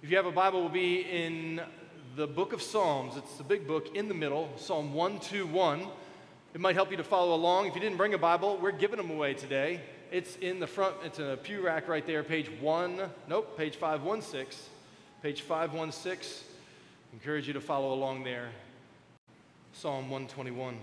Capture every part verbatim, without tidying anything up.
If you have a Bible, we'll be in the book of Psalms. It's the big book in the middle, Psalm one twenty-one. It might help you to follow along. If you didn't bring a Bible, we're giving them away today. It's in the front, it's in a pew rack right there, page one, nope, page five sixteen. Page five sixteen. Encourage you to follow along there. Psalm one twenty-one.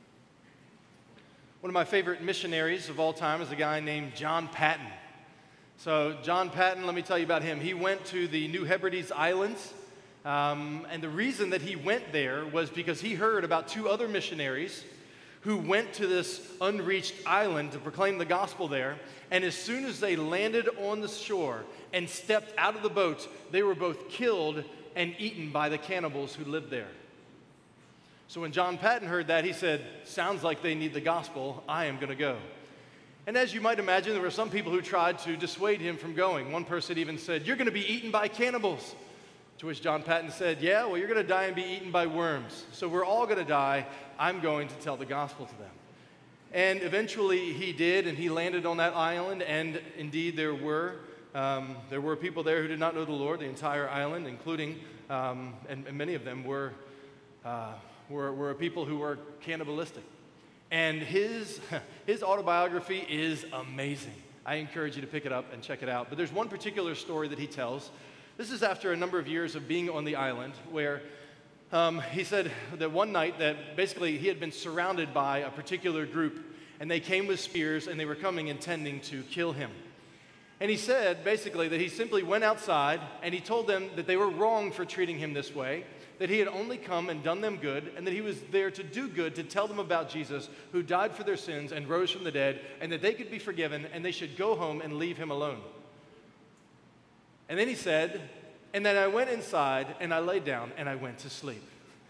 One of my favorite missionaries of all time is a guy named John Paton. So John Paton, let me tell you about him. He went to the New Hebrides Islands, um, and the reason that he went there was because he heard about two other missionaries who went to this unreached island to proclaim the gospel there, and as soon as they landed on the shore and stepped out of the boat, they were both killed and eaten by the cannibals who lived there. So when John Paton heard that, he said, "Sounds like they need the gospel. I am going to go." And as you might imagine, there were some people who tried to dissuade him from going. One person even said, "You're going to be eaten by cannibals." To which John Paton said, "Yeah, well, you're going to die and be eaten by worms. So we're all going to die. I'm going to tell the gospel to them." And eventually he did, and he landed on that island, and indeed there were um, there were people there who did not know the Lord, the entire island, including, um, and, and many of them were, uh, were, were people who were cannibalistic. And his, his autobiography is amazing. I encourage you to pick it up and check it out. But there's one particular story that he tells. This is after a number of years of being on the island, where um, he said that one night that basically he had been surrounded by a particular group, and they came with spears, and they were coming intending to kill him. And he said basically that he simply went outside, and he told them that they were wrong for treating him this way, that he had only come and done them good, and that he was there to do good, to tell them about Jesus, who died for their sins and rose from the dead, and that they could be forgiven, and they should go home and leave him alone. And then he said, "And then I went inside, and I laid down, and I went to sleep."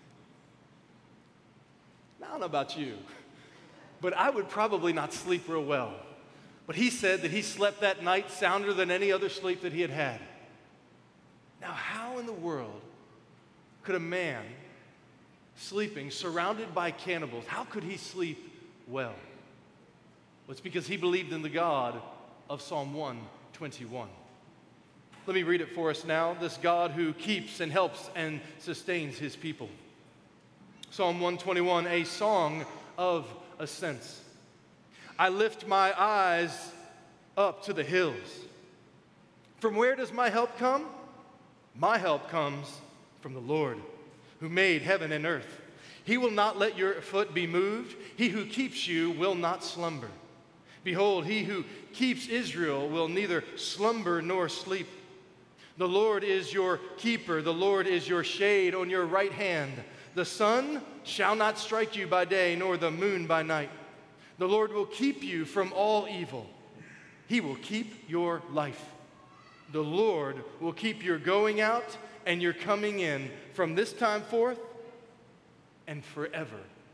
Now, I don't know about you, but I would probably not sleep real well. But he said that he slept that night sounder than any other sleep that he had had. Now, how in the world could a man sleeping, surrounded by cannibals, how could he sleep well? Well, it's because he believed in the God of Psalm one twenty-one. Let me read it for us now. This God who keeps and helps and sustains his people. Psalm one twenty-one, a song of ascents. I lift my eyes up to the hills. From where does my help come? My help comes from the Lord, who made heaven and earth. He will not let your foot be moved. He who keeps you will not slumber. Behold, he who keeps Israel will neither slumber nor sleep. The Lord is your keeper. The Lord is your shade on your right hand. The sun shall not strike you by day, nor the moon by night. The Lord will keep you from all evil. He will keep your life. The Lord will keep your going out and your coming in from this time forth and forevermore.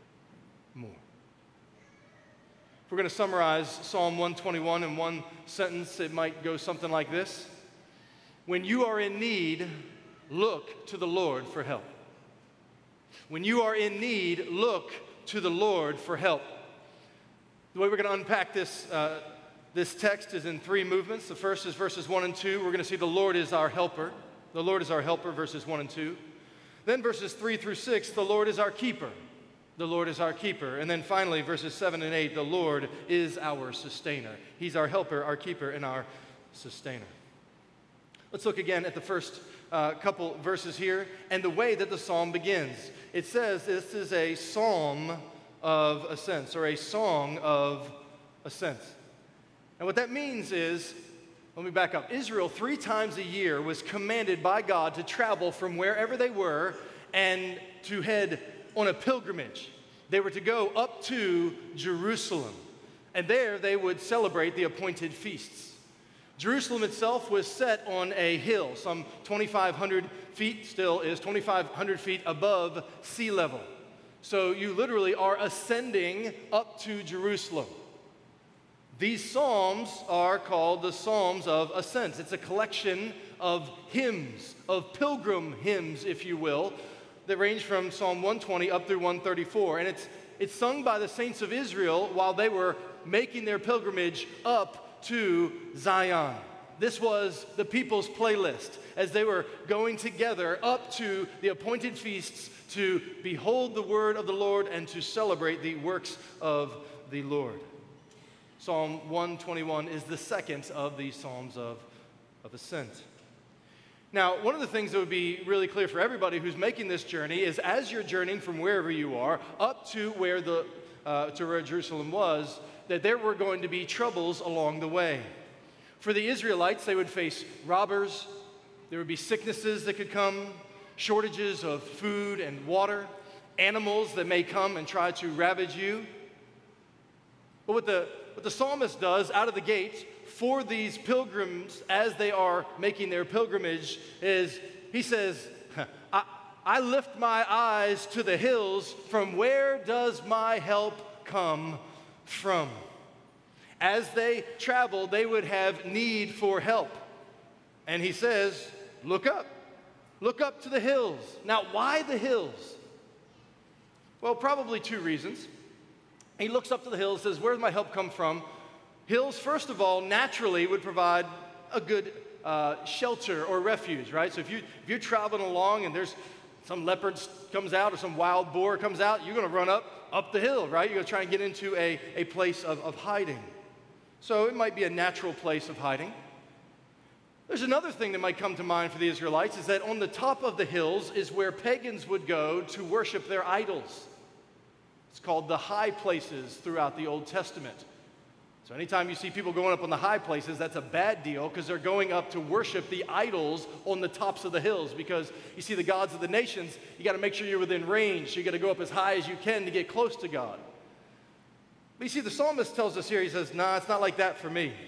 If we're going to summarize Psalm one twenty-one in one sentence, it might go something like this. When you are in need, look to the Lord for help. When you are in need, look to the Lord for help. The way we're going to unpack this, uh, this text is in three movements. The first is verses one and two. We're going to see the Lord is our helper. The Lord is our helper, verses one and two. Then verses three through six, the Lord is our keeper. The Lord is our keeper. And then finally, verses seven and eight, the Lord is our sustainer. He's our helper, our keeper, and our sustainer. Let's look again at the first uh, couple verses here and the way that the psalm begins. It says this is a psalm of ascents, or a song of ascents. And what that means is, let me back up. Israel, three times a year, was commanded by God to travel from wherever they were and to head on a pilgrimage. They were to go up to Jerusalem, and there they would celebrate the appointed feasts. Jerusalem itself was set on a hill, some twenty-five hundred feet, still is twenty-five hundred feet above sea level. So you literally are ascending up to Jerusalem. These psalms are called the Psalms of Ascents. It's a collection of hymns, of pilgrim hymns, if you will, that range from Psalm one twenty up through one thirty-four. And it's, it's sung by the saints of Israel while they were making their pilgrimage up to Zion. this was the people's playlist as they were going together up to the appointed feasts to behold the word of the Lord and to celebrate the works of the Lord. Psalm one twenty-one is the second of these Psalms of, of Ascent. Now, one of the things that would be really clear for everybody who's making this journey is as you're journeying from wherever you are up to where, the, uh, to where Jerusalem was, that there were going to be troubles along the way. For the Israelites, they would face robbers, there would be sicknesses that could come, shortages of food and water, animals that may come and try to ravage you. But what the, what the psalmist does out of the gate for these pilgrims as they are making their pilgrimage is he says, I, I lift my eyes to the hills, from where does my help come from? As they traveled, they would have need for help. And he says, look up. Look up to the hills. Now, why the hills? Well, probably two reasons. He looks up to the hills, says, where does my help come from? Hills, first of all, naturally would provide a good uh, shelter or refuge, right? So if, you, if you're traveling along and there's some leopard comes out or some wild boar comes out, you're going to run up, up the hill, right? You're going to try and get into a, a place of, of hiding. So it might be a natural place of hiding. There's another thing that might come to mind for the Israelites is that on the top of the hills is where pagans would go to worship their idols. It's called the high places throughout the Old Testament. So anytime you see people going up on the high places, that's a bad deal because they're going up to worship the idols on the tops of the hills because you see the gods of the nations, you got to make sure you're within range. So you got to go up as high as you can to get close to God. But you see, the psalmist tells us here, he says, nah, it's not like that for me.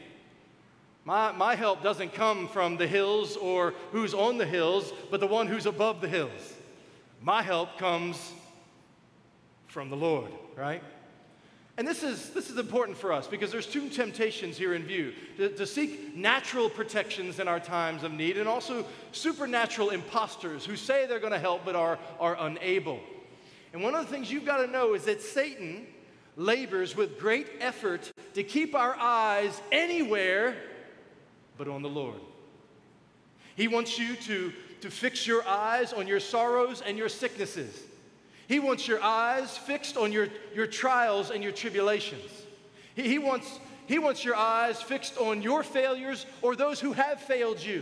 My, my help doesn't come from the hills or who's on the hills, but the one who's above the hills. My help comes from the Lord, right? And this is, this is important for us because there's two temptations here in view. To, to seek natural protections in our times of need and also supernatural imposters who say they're going to help but are, are unable. And one of the things you've got to know is that Satan labors with great effort to keep our eyes anywhere but on the Lord. He wants you to, to fix your eyes on your sorrows and your sicknesses. He wants your eyes fixed on your, your trials and your tribulations. He, he, wants, he wants your eyes fixed on your failures or those who have failed you.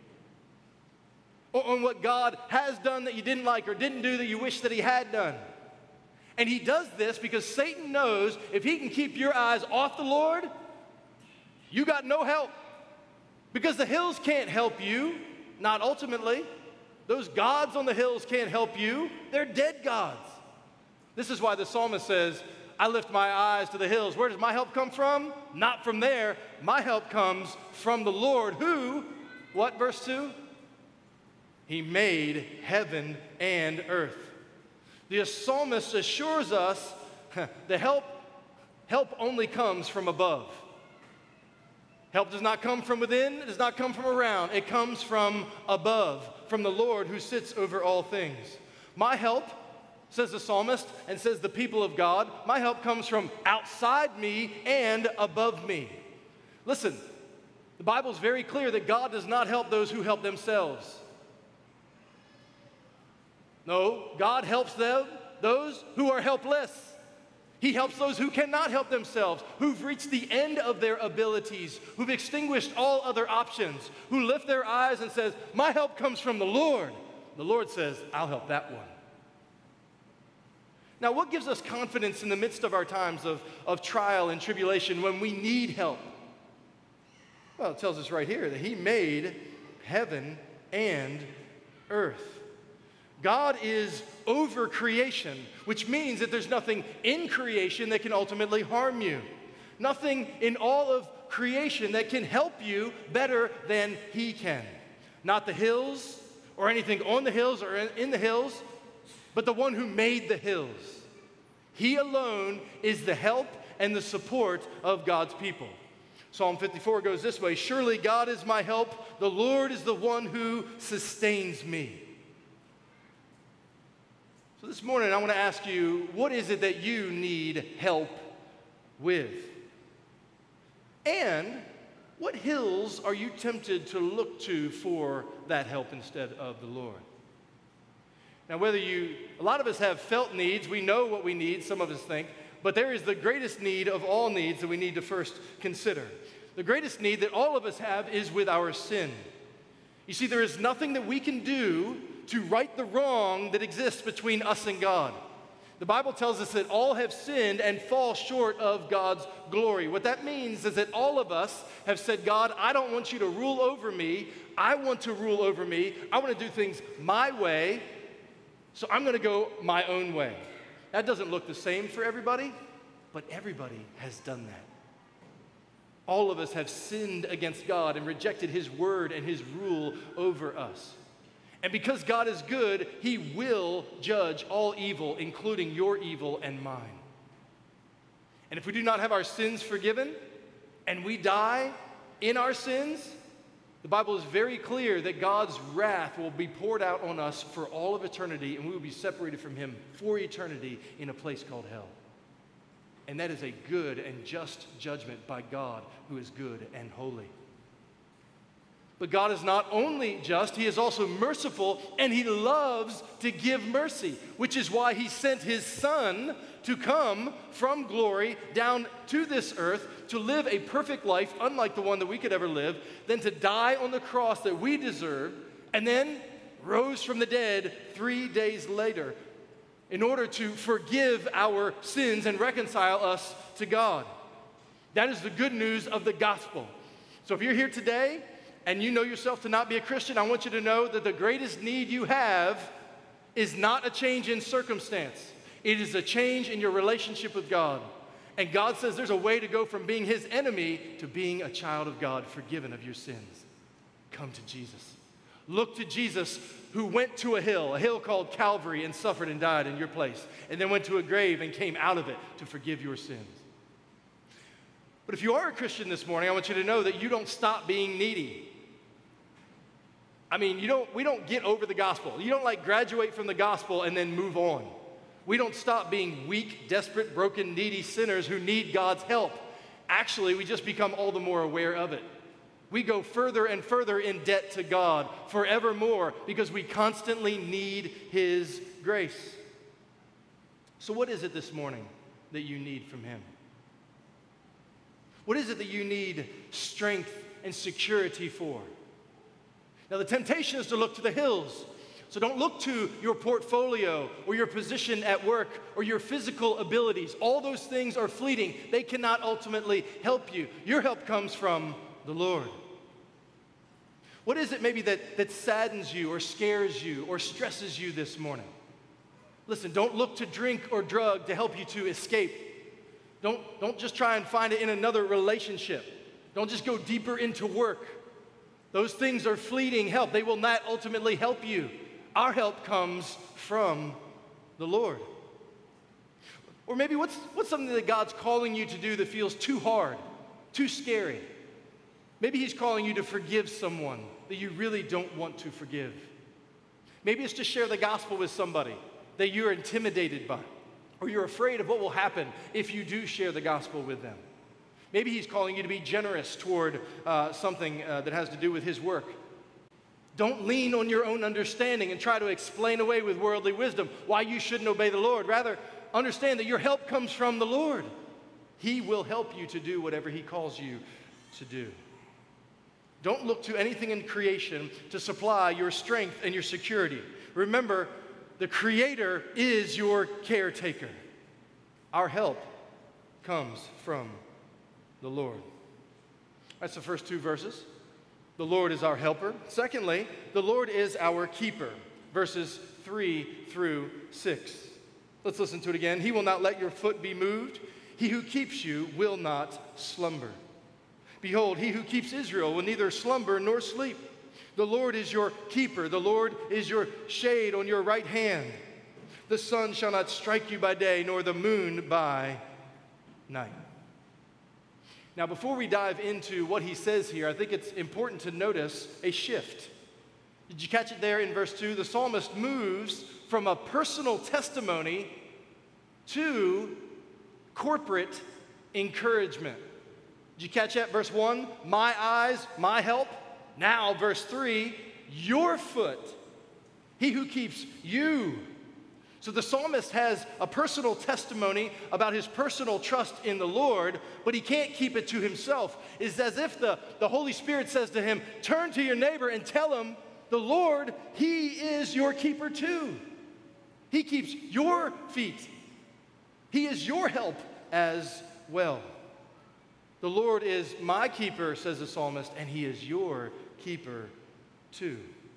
Or on what God has done that you didn't like or didn't do that you wish that he had done. And he does this because Satan knows if he can keep your eyes off the Lord, you got no help. Because the hills can't help you, not ultimately. Those gods on the hills can't help you. They're dead gods. This is why the psalmist says, I lift my eyes to the hills. Where does my help come from? Not from there. My help comes from the Lord who, what, verse two? He made heaven and earth. The psalmist assures us the help, help only comes from above. Help does not come from within, it does not come from around. It comes from above, from the Lord who sits over all things. My help, says the psalmist, and says the people of God, my help comes from outside me and above me. Listen, the Bible is very clear that God does not help those who help themselves. No, God helps them, those who are helpless. He helps those who cannot help themselves, who've reached the end of their abilities, who've extinguished all other options, who lift their eyes and says, my help comes from the Lord. The Lord says, I'll help that one. Now, what gives us confidence in the midst of our times of, of trial and tribulation when we need help? Well, it tells us right here that he made heaven and earth. God is over creation, which means that there's nothing in creation that can ultimately harm you. Nothing in all of creation that can help you better than he can. Not the hills or anything on the hills or in the hills, but the one who made the hills. He alone is the help and the support of God's people. Psalm fifty-four goes this way, surely God is my help, the Lord is the one who sustains me. So this morning, I want to ask you, what is it that you need help with? And what hills are you tempted to look to for that help instead of the Lord? Now, whether you, a lot of us have felt needs, we know what we need, some of us think, but there is the greatest need of all needs that we need to first consider. The greatest need that all of us have is with our sin. You see, there is nothing that we can do to right the wrong that exists between us and God. The Bible tells us that all have sinned and fall short of God's glory. What that means is that all of us have said, God, I don't want you to rule over me. I want to rule over me. I want to do things my way, so I'm going to go my own way. That doesn't look the same for everybody, but everybody has done that. All of us have sinned against God and rejected His word and His rule over us. And because God is good, He will judge all evil, including your evil and mine. And if we do not have our sins forgiven and we die in our sins, the Bible is very clear that God's wrath will be poured out on us for all of eternity, and we will be separated from Him for eternity in a place called hell. And that is a good and just judgment by God, who is good and holy. But God is not only just, He is also merciful, and He loves to give mercy, which is why He sent His Son to come from glory down to this earth to live a perfect life, unlike the one that we could ever live, then to die on the cross that we deserved, and then rose from the dead three days later in order to forgive our sins and reconcile us to God. That is the good news of the gospel. So if you're here today and you know yourself to not be a Christian, I want you to know that the greatest need you have is not a change in circumstance. It is a change in your relationship with God. And God says there's a way to go from being His enemy to being a child of God, forgiven of your sins. Come to Jesus. Look to Jesus, who went to a hill, a hill called Calvary, and suffered and died in your place, and then went to a grave and came out of it to forgive your sins. But if you are a Christian this morning, I want you to know that you don't stop being needy. I mean, you don't, we don't get over the gospel. You don't like graduate from the gospel and then move on. We don't stop being weak, desperate, broken, needy sinners who need God's help. Actually, we just become all the more aware of it. We go further and further in debt to God forevermore because we constantly need His grace. So what is it this morning that you need from Him? What is it that you need strength and security for? Now, the temptation is to look to the hills. So don't look to your portfolio or your position at work or your physical abilities. All those things are fleeting. They cannot ultimately help you. Your help comes from the Lord. What is it maybe that, that saddens you or scares you or stresses you this morning? Listen, don't look to drink or drug to help you to escape. Don't, don't just try and find it in another relationship. Don't just go deeper into work. Those things are fleeting help. They will not ultimately help you. Our help comes from the Lord. Or maybe what's, what's something that God's calling you to do that feels too hard, too scary? Maybe He's calling you to forgive someone that you really don't want to forgive. Maybe it's to share the gospel with somebody that you're intimidated by, or you're afraid of what will happen if you do share the gospel with them. Maybe He's calling you to be generous toward uh, something uh, that has to do with His work. Don't lean on your own understanding and try to explain away with worldly wisdom why you shouldn't obey the Lord. Rather, understand that your help comes from the Lord. He will help you to do whatever He calls you to do. Don't look to anything in creation to supply your strength and your security. Remember, the Creator is your caretaker. Our help comes from the Lord. That's the first two verses. The Lord is our helper. Secondly, the Lord is our keeper. Verses three through six. Let's listen to it again. He will not let your foot be moved. He who keeps you will not slumber. Behold, He who keeps Israel will neither slumber nor sleep. The Lord is your keeper. The Lord is your shade on your right hand. The sun shall not strike you by day, nor the moon by night. Now, before we dive into what he says here, I think it's important to notice a shift. Did you catch it there in verse two? The psalmist moves from a personal testimony to corporate encouragement. Did you catch that? Verse one, my eyes, my help. Now, verse three, your foot, he who keeps you. So the psalmist has a personal testimony about his personal trust in the Lord, but he can't keep it to himself. It's as if the, the Holy Spirit says to him, turn to your neighbor and tell him, the Lord, he is your keeper too. He keeps your feet. He is your help as well. The Lord is my keeper, says the psalmist, and he is your keeper too.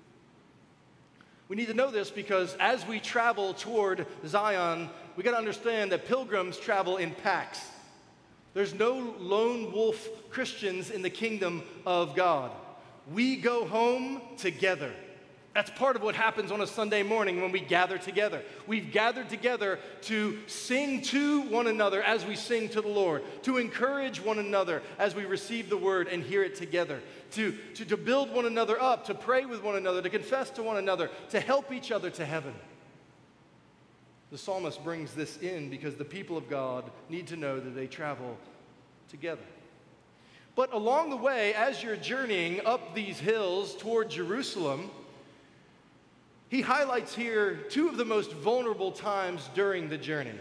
We need to know this because as we travel toward Zion, we got to understand that pilgrims travel in packs. There's no lone wolf Christians in the kingdom of God. We go home together. That's part of what happens on a Sunday morning when we gather together. We've gathered together to sing to one another as we sing to the Lord, to encourage one another as we receive the word and hear it together, to, to, to build one another up, to pray with one another, to confess to one another, to help each other to heaven. The psalmist brings this in because the people of God need to know that they travel together. But along the way, as you're journeying up these hills toward Jerusalem, he highlights here two of the most vulnerable times during the journey,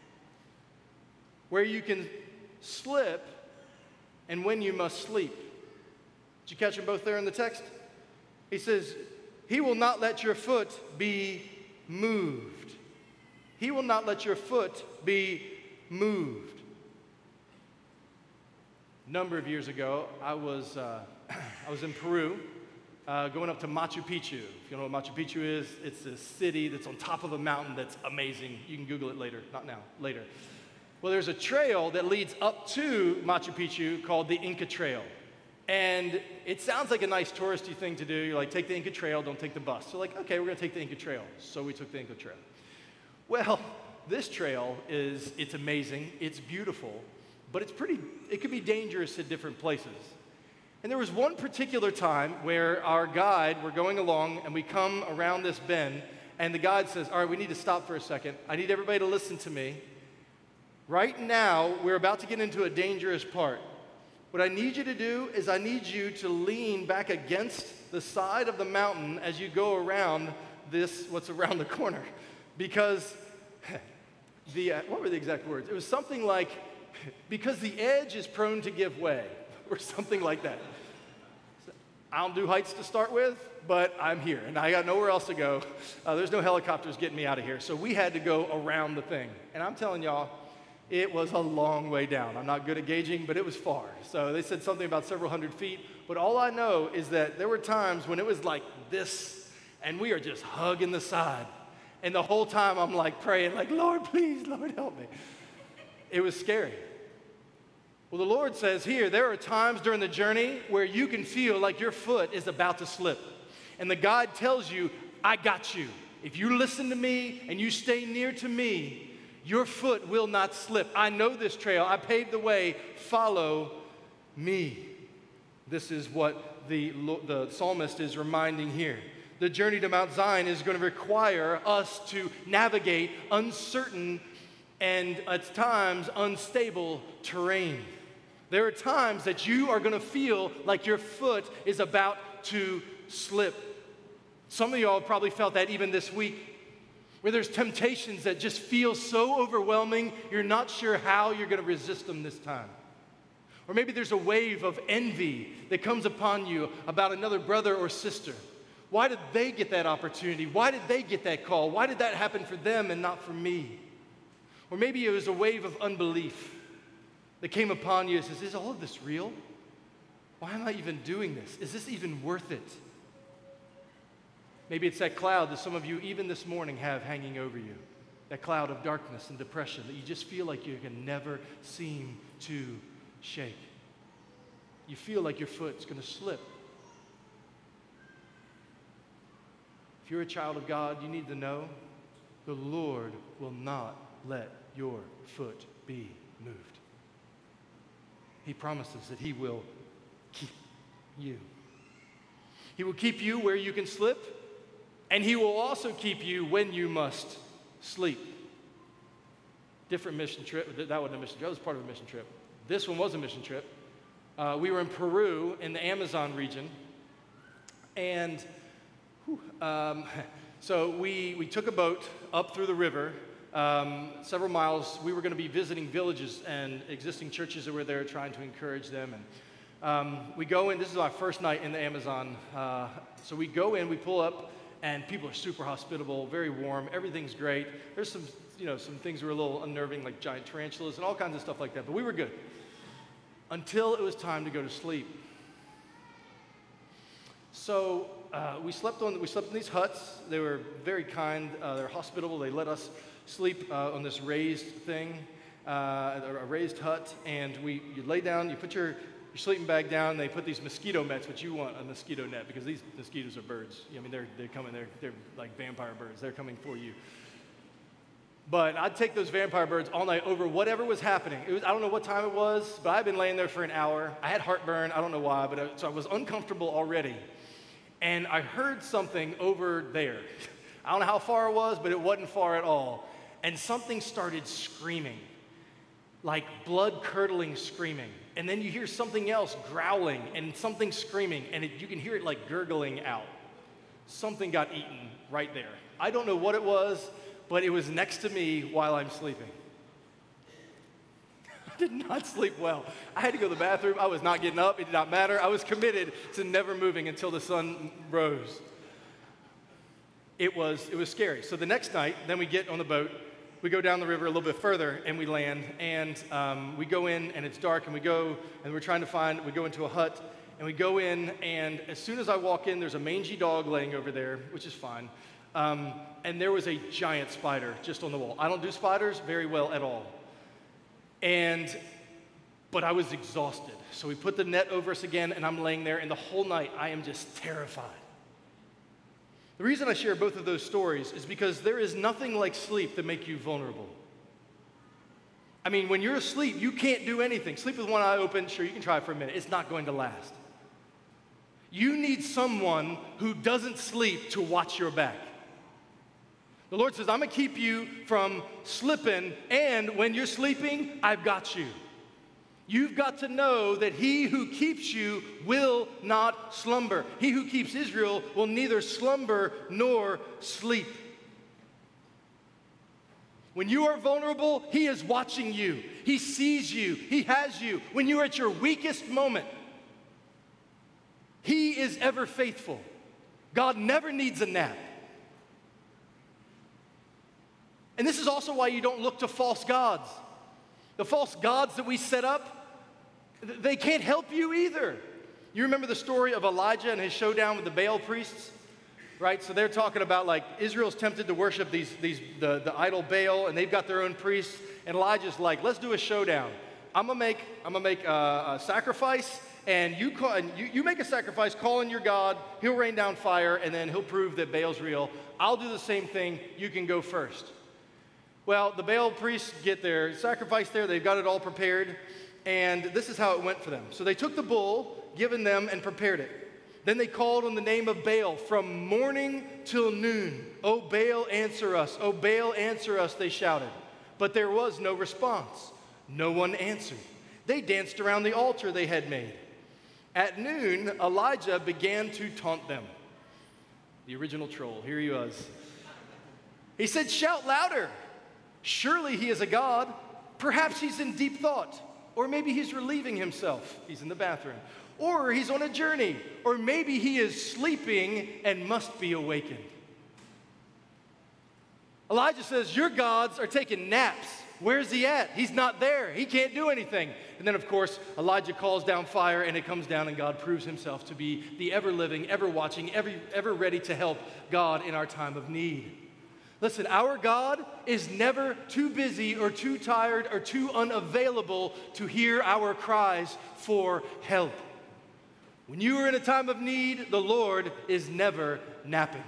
where you can slip and when you must sleep. Did you catch them both there in the text? He says, he will not let your foot be moved. He will not let your foot be moved. A number of years ago, I was, uh, I was in Peru. Uh, going up to Machu Picchu. If you know what Machu Picchu is, it's a city that's on top of a mountain that's amazing. You can Google it later, not now, later. Well, there's a trail that leads up to Machu Picchu called the Inca Trail. And it sounds like a nice touristy thing to do. You're like, take the Inca Trail, don't take the bus. So like, okay, we're gonna take the Inca Trail. So we took the Inca Trail. Well, this trail is, it's amazing, it's beautiful, but it's pretty, it could be dangerous at different places. And there was one particular time where our guide, we're going along and we come around this bend and the guide says, all right, we need to stop for a second. I need everybody to listen to me. Right now, we're about to get into a dangerous part. What I need you to do is I need you to lean back against the side of the mountain as you go around this, what's around the corner. Because the, uh, what were the exact words? It was something like, because the edge is prone to give way. Or something like that. I don't do heights to start with, but I'm here, and I got nowhere else to go. Uh, there's no helicopters getting me out of here, so we had to go around the thing. And I'm telling y'all, it was a long way down. I'm not good at gauging, but it was far. So they said something about several hundred feet, but all I know is that there were times when it was like this, and we are just hugging the side. And the whole time I'm like praying, like, Lord, please, Lord, help me. It was scary. Well, the Lord says here, there are times during the journey where you can feel like your foot is about to slip. And the guide tells you, I got you. If you listen to me and you stay near to me, your foot will not slip. I know this trail. I paved the way. Follow me. This is what the, the psalmist is reminding here. The journey to Mount Zion is going to require us to navigate uncertain and at times unstable terrain. There are times that you are going to feel like your foot is about to slip. Some of y'all have probably felt that even this week, where there's temptations that just feel so overwhelming, you're not sure how you're going to resist them this time. Or maybe there's a wave of envy that comes upon you about another brother or sister. Why did they get that opportunity? Why did they get that call? Why did that happen for them and not for me? Or maybe it was a wave of unbelief that came upon you and says, is all of this real? Why am I even doing this? Is this even worth it? Maybe it's that cloud that some of you even this morning have hanging over you. That cloud of darkness and depression that you just feel like you can never seem to shake. You feel like your foot's going to slip. If you're a child of God, you need to know the Lord will not let your foot be moved. He promises that he will keep you. He will keep you where you can slip, and he will also keep you when you must sleep. Different mission trip. That wasn't a mission trip. That was part of a mission trip. This one was a mission trip. Uh, we were in Peru in the Amazon region, and whew, um, so we, we took a boat up through the river, um, several miles. We were going to be visiting villages and existing churches that were there, trying to encourage them. And um, we go in. This is our first night in the Amazon. Uh, so we go in, we pull up, and people are super hospitable, very warm. Everything's great. There's some, you know, some things that were a little unnerving, like giant tarantulas and all kinds of stuff like that. But we were good until it was time to go to sleep. So uh, we slept on we slept in these huts. They were very kind. Uh, they're hospitable. They let us sleep uh, on this raised thing, uh, a raised hut. And we you lay down. You put your your sleeping bag down. They put these mosquito nets, which you want a mosquito net because these mosquitoes are birds. I mean, they're they're coming. They're they're like vampire birds. They're coming for you. But I'd take those vampire birds all night over whatever was happening. It was, I don't know what time it was, but I'd been laying there for an hour. I had heartburn. I don't know why, but I, so I was uncomfortable already. And I heard something over there. I don't know how far it was, but it wasn't far at all. And something started screaming, like blood-curdling screaming. And then you hear something else growling and something screaming, and it, you can hear it like gurgling out. Something got eaten right there. I don't know what it was, but it was next to me while I'm sleeping. I did not sleep well. I had to go to the bathroom. I was not getting up. It did not matter. I was committed to never moving until the sun rose. It was, it was scary. So the next night, then we get on the boat. We go down the river a little bit further, and we land. And um, we go in, and it's dark, and we go, and we're trying to find, we go into a hut, and we go in, and as soon as I walk in, there's a mangy dog laying over there, which is fine. Um, and there was a giant spider just on the wall. I don't do spiders very well at all. And, but I was exhausted. So we put the net over us again, and I'm laying there, and the whole night I am just terrified. The reason I share both of those stories is because there is nothing like sleep that make you vulnerable. I mean, when you're asleep, you can't do anything. Sleep with one eye open, sure, you can try for a minute. It's not going to last. You need someone who doesn't sleep to watch your back. The Lord says, I'm going to keep you from slipping, and when you're sleeping, I've got you. You've got to know that he who keeps you will not slumber. He who keeps Israel will neither slumber nor sleep. When you are vulnerable, he is watching you. He sees you. He has you. When you're at your weakest moment, he is ever faithful. God never needs a nap. And this is also why you don't look to false gods. The false gods that we set up, they can't help you either. You remember the story of Elijah and his showdown with the Baal priests? Right? So they're talking about like Israel's tempted to worship these, these the, the idol Baal, and they've got their own priests. And Elijah's like, let's do a showdown. I'm gonna make I'm gonna make a, a sacrifice, and you call and you, you make a sacrifice, call in your God. He'll rain down fire, and then he'll prove that Baal's real. I'll do the same thing. You can go first. Well, the Baal priests get their sacrifice there. They've got it all prepared. And this is how it went for them. So they took the bull given them and prepared it. Then they called on the name of Baal from morning till noon. "Oh, Baal, answer us. Oh, Baal, answer us," they shouted. But there was no response. No one answered. They danced around the altar they had made. At noon, Elijah began to taunt them. The original troll. Here he was. He said, "Shout louder. Surely he is a god. Perhaps he's in deep thought. Or maybe he's relieving himself. He's in the bathroom. Or he's on a journey. Or maybe he is sleeping and must be awakened." Elijah says, "Your gods are taking naps. Where's he at? He's not there. He can't do anything." And then, of course, Elijah calls down fire, and it comes down, and God proves himself to be the ever-living, ever-watching, ever, ever ready to help God in our time of need. Listen, our God is never too busy or too tired or too unavailable to hear our cries for help. When you are in a time of need, the Lord is never napping.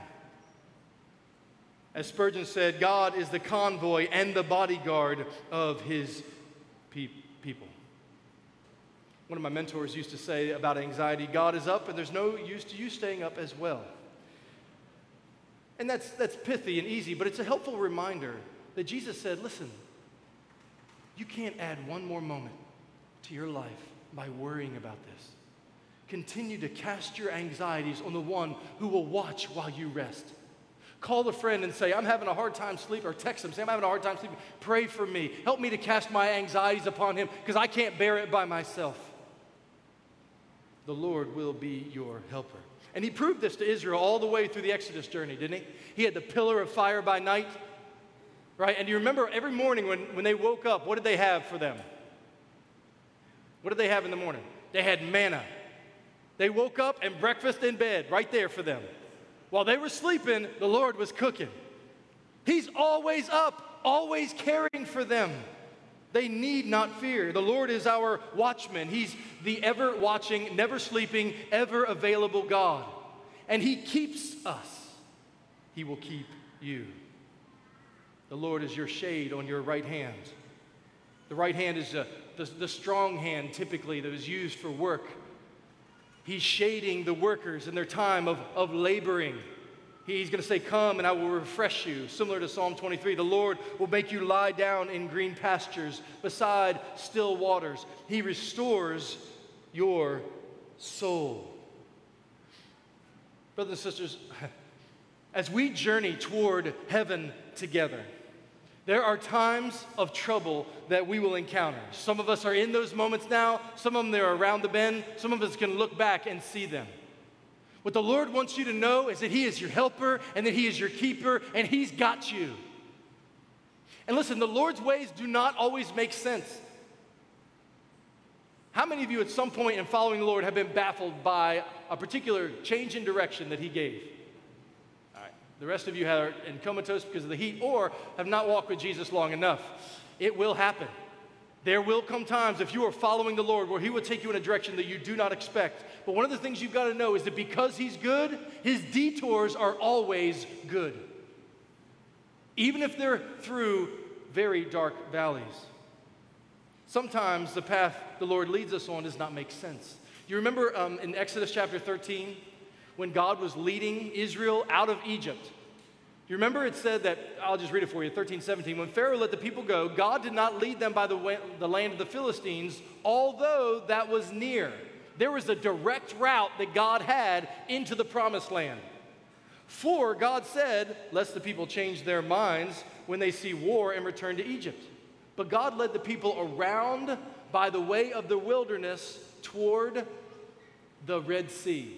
As Spurgeon said, God is the convoy and the bodyguard of his pe- people. One of my mentors used to say about anxiety, God is up and there's no use to you staying up as well. And that's, that's pithy and easy, but it's a helpful reminder that Jesus said, listen, you can't add one more moment to your life by worrying about this. Continue to cast your anxieties on the one who will watch while you rest. Call a friend and say, I'm having a hard time sleeping, or text them, say, I'm having a hard time sleeping. Pray for me. Help me to cast my anxieties upon him because I can't bear it by myself. The Lord will be your helper. And he proved this to Israel all the way through the Exodus journey, didn't he? He had the pillar of fire by night, right? And you remember every morning when, when they woke up, what did they have for them? What did they have in the morning? They had manna. They woke up and breakfast in bed right there for them. While they were sleeping, the Lord was cooking. He's always up, always caring for them. They need not fear. The Lord is our watchman. He's the ever watching, never sleeping, ever available God. And he keeps us. He will keep you. The Lord is your shade on your right hand. The right hand is a, the, the strong hand typically that is used for work. He's shading the workers in their time of, of laboring. He's going to say, come and I will refresh you. Similar to Psalm twenty-three, the Lord will make you lie down in green pastures beside still waters. He restores your soul. Brothers and sisters, as we journey toward heaven together, there are times of trouble that we will encounter. Some of us are in those moments now. Some of them, they're around the bend. Some of us can look back and see them. What the Lord wants you to know is that he is your helper and that he is your keeper and he's got you. And listen, the Lord's ways do not always make sense. How many of you at some point in following the Lord have been baffled by a particular change in direction that he gave? All right. The rest of you are in comatose because of the heat or have not walked with Jesus long enough. It will happen. There will come times if you are following the Lord where he will take you in a direction that you do not expect. But one of the things you've got to know is that because he's good, his detours are always good. Even if they're through very dark valleys. Sometimes the path the Lord leads us on does not make sense. You remember um, in Exodus chapter thirteen, when God was leading Israel out of Egypt? You remember it said that, I'll just read it for you, thirteen seventeen, when Pharaoh let the people go, God did not lead them by the, way, the land of the Philistines, although that was near. There was a direct route that God had into the promised land. For God said, lest the people change their minds when they see war and return to Egypt. But God led the people around by the way of the wilderness toward the Red Sea.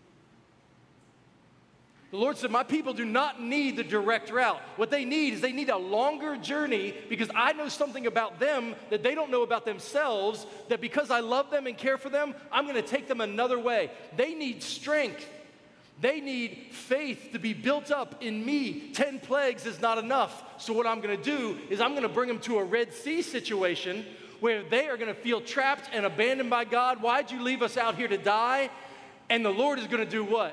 The Lord said, my people do not need the direct route. What they need is they need a longer journey because I know something about them that they don't know about themselves, that because I love them and care for them, I'm going to take them another way. They need strength. They need faith to be built up in me. Ten plagues is not enough. So what I'm going to do is I'm going to bring them to a Red Sea situation where they are going to feel trapped and abandoned by God. Why'd you leave us out here to die? And the Lord is going to do what?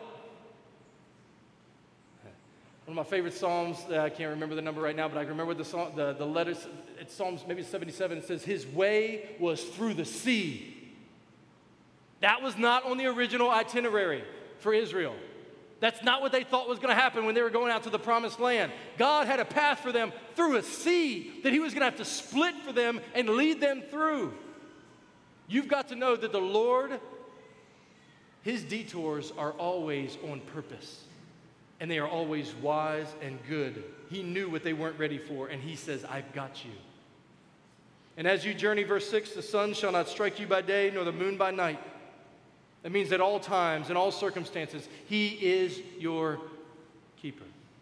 One of my favorite Psalms, uh, I can't remember the number right now, but I remember the, song, the, the letters. It's Psalms maybe seventy-seven. It says, his way was through the sea. That was not on the original itinerary for Israel. That's not what they thought was going to happen when they were going out to the promised land. God had a path for them through a sea that he was going to have to split for them and lead them through. You've got to know that the Lord, his detours are always on purpose. And they are always wise and good. He knew what they weren't ready for, and he says, I've got you. And as you journey, verse six, the sun shall not strike you by day, nor the moon by night. That means at all times, in all circumstances, he is your keeper.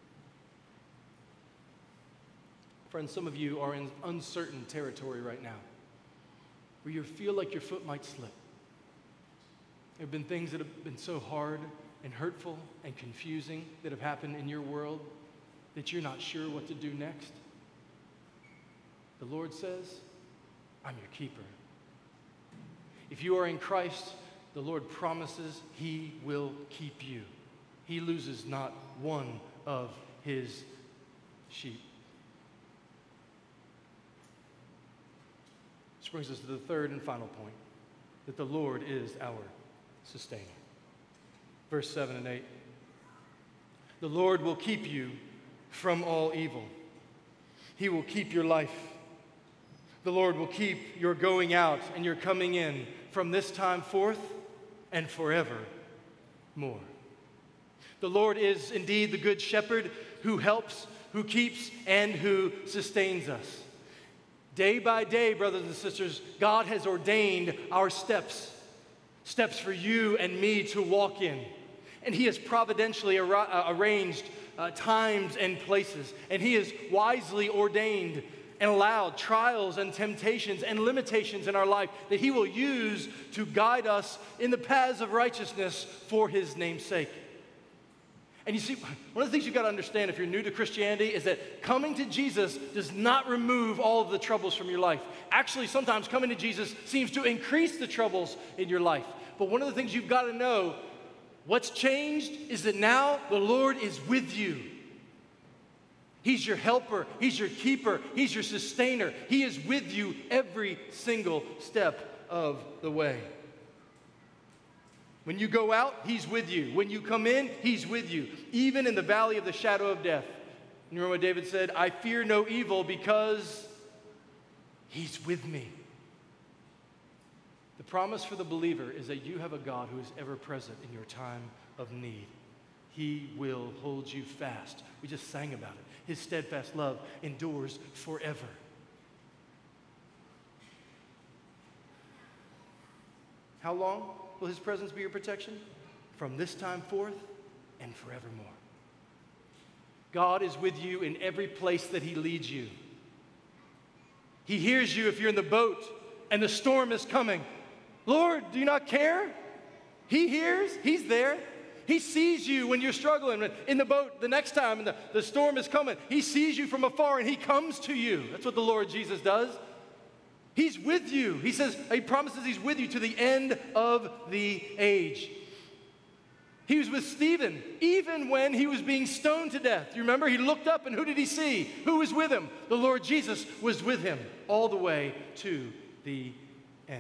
Friends, some of you are in uncertain territory right now, where you feel like your foot might slip. There have been things that have been so hard and hurtful and confusing that have happened in your world that you're not sure what to do next. The Lord says, I'm your keeper. If you are in Christ, the Lord promises he will keep you. He loses not one of his sheep. This brings us to the third and final point, that the Lord is our sustainer. Verse seven and eight. The Lord will keep you from all evil. He will keep your life. The Lord will keep your going out and your coming in from this time forth and forever more. The Lord is indeed the good shepherd who helps, who keeps, and who sustains us. Day by day, brothers and sisters, God has ordained our steps, steps for you and me to walk in. And He has providentially ar- uh, arranged uh, times and places, and He has wisely ordained and allowed trials and temptations and limitations in our life that He will use to guide us in the paths of righteousness for His name's sake. And you see, one of the things you've got to understand if you're new to Christianity is that coming to Jesus does not remove all of the troubles from your life. Actually, sometimes coming to Jesus seems to increase the troubles in your life. But one of the things you've got to know, what's changed is that now the Lord is with you. He's your helper, He's your keeper, He's your sustainer. He is with you every single step of the way. When you go out, He's with you. When you come in, He's with you. Even in the valley of the shadow of death. You remember what David said? I fear no evil because He's with me. The promise for the believer is that you have a God who is ever present in your time of need. He will hold you fast. We just sang about it. His steadfast love endures forever. How long will His presence be your protection? From this time forth and forevermore. God is with you in every place that He leads you. He hears you if you're in the boat and the storm is coming. Lord, do you not care? He hears, He's there. He sees you when you're struggling in the boat the next time and the, the storm is coming. He sees you from afar and He comes to you. That's what the Lord Jesus does. He's with you. He says, He promises He's with you to the end of the age. He was with Stephen even when he was being stoned to death. You remember? He looked up and who did he see? Who was with him? The Lord Jesus was with him all the way to the end.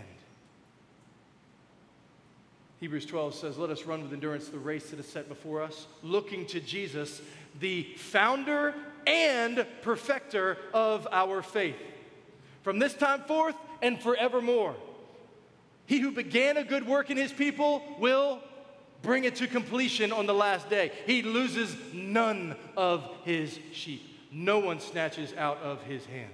Hebrews twelve says, let us run with endurance the race that is set before us, looking to Jesus, the founder and perfecter of our faith. From this time forth and forevermore. He who began a good work in His people will bring it to completion on the last day. He loses none of His sheep. No one snatches out of His hand.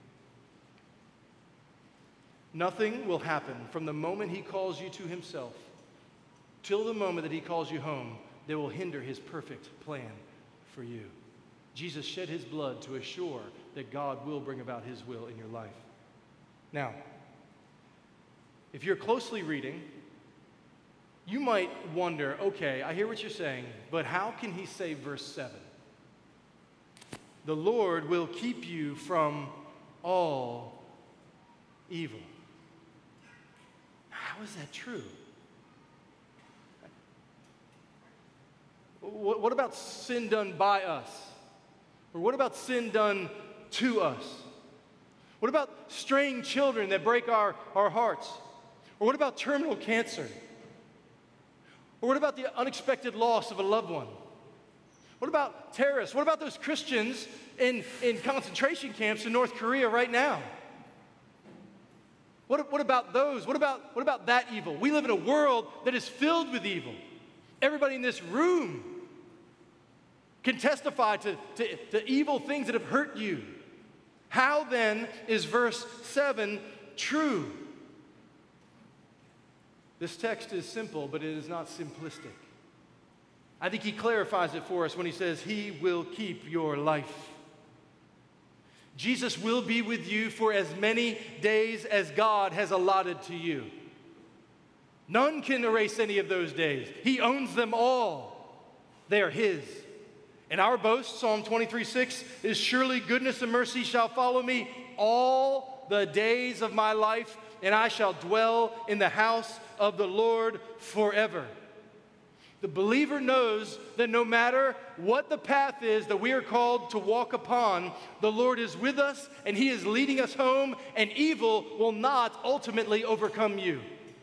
Nothing will happen from the moment He calls you to Himself till the moment that He calls you home that will hinder His perfect plan for you. Jesus shed His blood to assure that God will bring about His will in your life. Now, if you're closely reading, you might wonder, okay, I hear what you're saying, but how can He say verse seven? The Lord will keep you from all evil. How is that true? What, what about sin done by us? Or what about sin done to us? What about straying children that break our, our hearts? Or what about terminal cancer? Or what about the unexpected loss of a loved one? What about terrorists? What about those Christians in, in concentration camps in North Korea right now? What, what about those? What about, what about that evil? We live in a world that is filled with evil. Everybody in this room can testify to, to, to evil things that have hurt you. How then is verse seven true? This text is simple, but it is not simplistic. I think he clarifies it for us when he says, He will keep your life. Jesus will be with you for as many days as God has allotted to you. None can erase any of those days. He owns them all. They are His. And our boast, Psalm twenty-three six, is surely goodness and mercy shall follow me all the days of my life, and I shall dwell in the house of the Lord forever. The believer knows that no matter what the path is that we are called to walk upon, the Lord is with us and He is leading us home, and evil will not ultimately overcome you.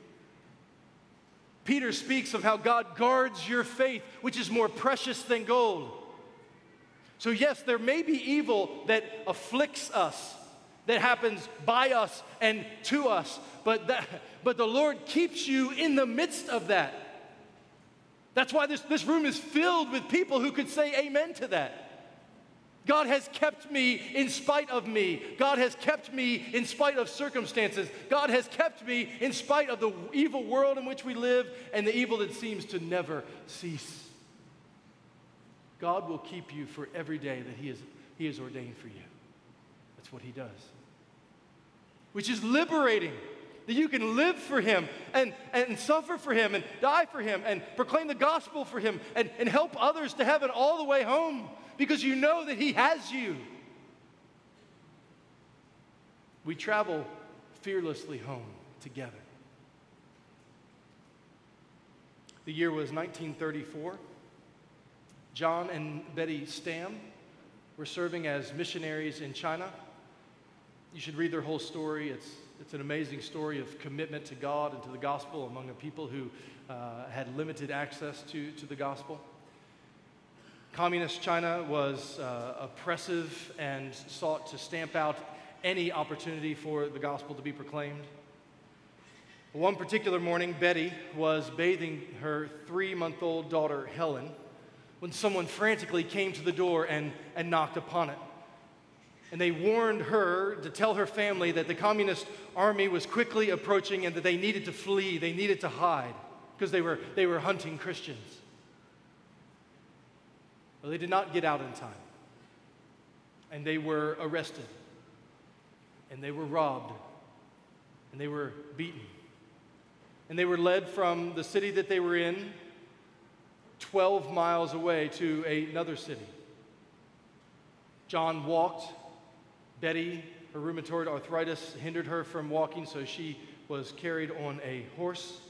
Peter speaks of how God guards your faith, which is more precious than gold. So yes, there may be evil that afflicts us, that happens by us and to us, but, that, but the Lord keeps you in the midst of that. That's why this, this room is filled with people who could say amen to that. God has kept me in spite of me. God has kept me in spite of circumstances. God has kept me in spite of the evil world in which we live and the evil that seems to never cease. God will keep you for every day that he, is, he has ordained for you. That's what he does. Which is liberating, that you can live for him and, and suffer for him and die for him and proclaim the gospel for him and, and help others to heaven all the way home because you know that he has you. We travel fearlessly home together. The year was nineteen thirty-four. John and Betty Stam were serving as missionaries in China. You should read their whole story. It's, it's an amazing story of commitment to God and to the gospel among a people who uh, had limited access to, to the gospel. Communist China was uh, oppressive and sought to stamp out any opportunity for the gospel to be proclaimed. One particular morning, Betty was bathing her three-month-old daughter, Helen, when someone frantically came to the door and, and knocked upon it. And they warned her to tell her family that the communist army was quickly approaching and that they needed to flee, they needed to hide, because they were, they were hunting Christians. Well, they did not get out in time. And they were arrested. And they were robbed. And they were beaten. And they were led from the city that they were in twelve miles away to another city. John walked. Betty, her rheumatoid arthritis hindered her from walking, so she was carried on a horse.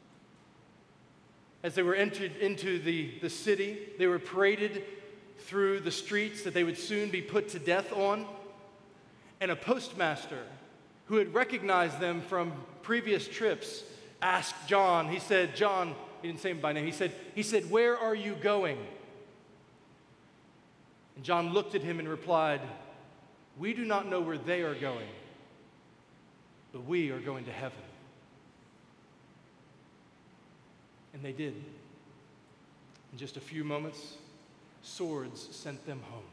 As they were entered into the, the city, they were paraded through the streets that they would soon be put to death on. And a postmaster who had recognized them from previous trips asked John, he said, John, he didn't say him by name, he said, he said, "Where are you going?" And John looked at him and replied, "We do not know where they are going, but we are going to heaven." And they did. In just a few moments, swords sent them home.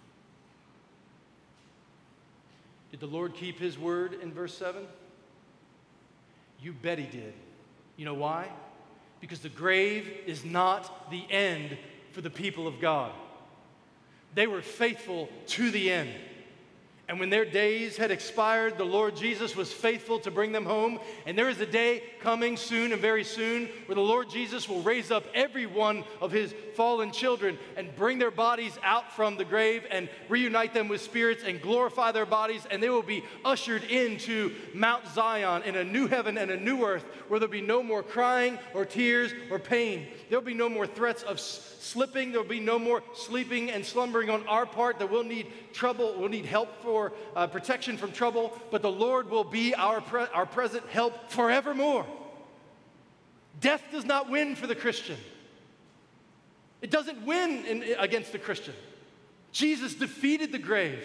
Did the Lord keep his word in verse seven? You bet he did. You know why? Because the grave is not the end for the people of God. They were faithful to the end. And when their days had expired, the Lord Jesus was faithful to bring them home. And there is a day coming soon and very soon where the Lord Jesus will raise up every one of his fallen children and bring their bodies out from the grave and reunite them with spirits and glorify their bodies. And they will be ushered into Mount Zion in a new heaven and a new earth where there'll be no more crying or tears or pain. There'll be no more threats of slipping. There'll be no more sleeping and slumbering on our part that we'll need trouble, we'll need help for uh, protection from trouble, but the Lord will be our, pre- our present help forevermore. Death does not win for the Christian. It doesn't win in, against the Christian. Jesus defeated the grave.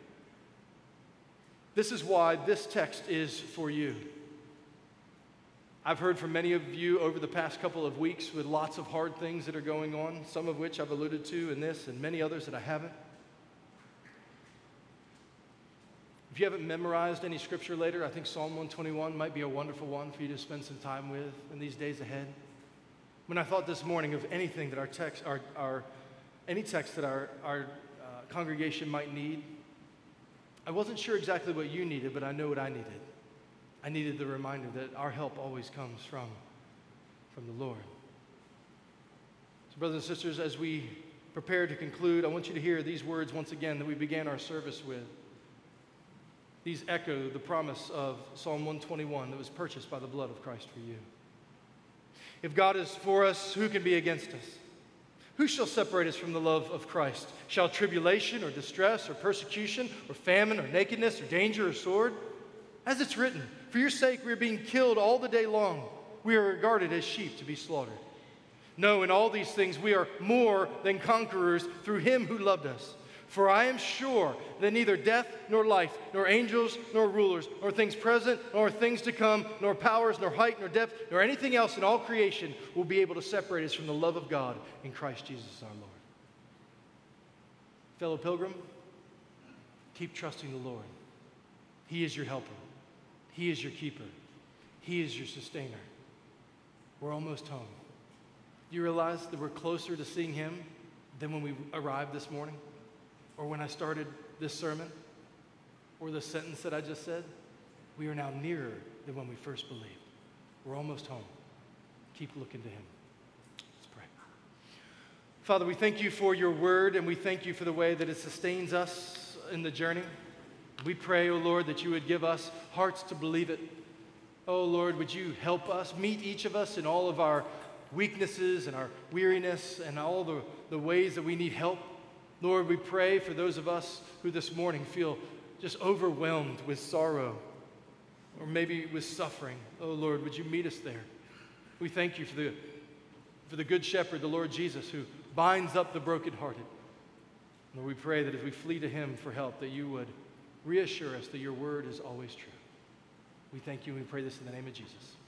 This is why this text is for you. I've heard from many of you over the past couple of weeks with lots of hard things that are going on, some of which I've alluded to in this and many others that I haven't. If you haven't memorized any scripture later, I think Psalm one twenty-one might be a wonderful one for you to spend some time with in these days ahead. When I thought this morning of anything that our text, our, our any text that our, our uh, congregation might need, I wasn't sure exactly what you needed, but I know what I needed. I needed the reminder that our help always comes from, from the Lord. So brothers and sisters, as we prepare to conclude, I want you to hear these words once again that we began our service with. These echo the promise of Psalm one twenty-one that was purchased by the blood of Christ for you. If God is for us, who can be against us? Who shall separate us from the love of Christ? Shall tribulation or distress or persecution or famine or nakedness or danger or sword? As it's written, for your sake we are being killed all the day long. We are regarded as sheep to be slaughtered. No, in all these things we are more than conquerors through him who loved us. For I am sure that neither death, nor life, nor angels, nor rulers, nor things present, nor things to come, nor powers, nor height, nor depth, nor anything else in all creation will be able to separate us from the love of God in Christ Jesus our Lord. Fellow pilgrim, keep trusting the Lord. He is your helper. He is your keeper. He is your sustainer. We're almost home. Do you realize that we're closer to seeing Him than when we arrived this morning? Or when I started this sermon? Or the sentence that I just said? We are now nearer than when we first believed. We're almost home. Keep looking to Him. Let's pray. Father, we thank You for Your word, and we thank You for the way that it sustains us in the journey. We pray, oh Lord, that You would give us hearts to believe it. Oh Lord, would You help us, meet each of us in all of our weaknesses and our weariness and all the, the ways that we need help. Lord, we pray for those of us who this morning feel just overwhelmed with sorrow or maybe with suffering. Oh Lord, would You meet us there? We thank You for the, for the good shepherd, the Lord Jesus, who binds up the brokenhearted. Lord, we pray that as we flee to Him for help, that You would reassure us that Your word is always true. We thank You and we pray this in the name of Jesus.